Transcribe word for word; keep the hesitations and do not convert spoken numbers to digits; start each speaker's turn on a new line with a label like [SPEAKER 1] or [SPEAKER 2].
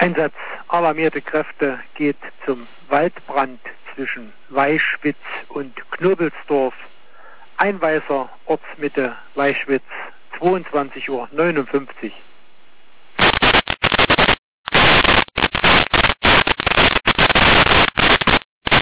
[SPEAKER 1] Einsatz alarmierte Kräfte geht zum Waldbrand zwischen Weischwitz und Knobelsdorf. Einweiser, Ortsmitte Weischwitz, zweiundzwanzig Uhr neunundfünfzig.